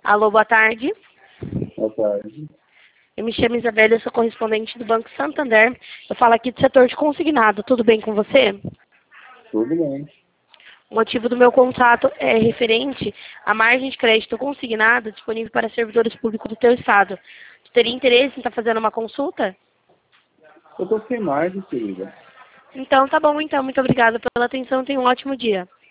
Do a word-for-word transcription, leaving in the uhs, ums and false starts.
Alô, boa tarde. Boa tarde. Eu me chamo Isabela, eu sou correspondente do Banco Santander. Eu falo aqui do setor de consignado. Tudo bem com você? Tudo bem. O motivo do meu contato é referente à margem de crédito consignada disponível para servidores públicos do teu estado. Tu teria interesse em estar fazendo uma consulta? Eu tô sem margem, querida. Então, tá bom, então. Muito obrigada pela atenção. Tenha um ótimo dia.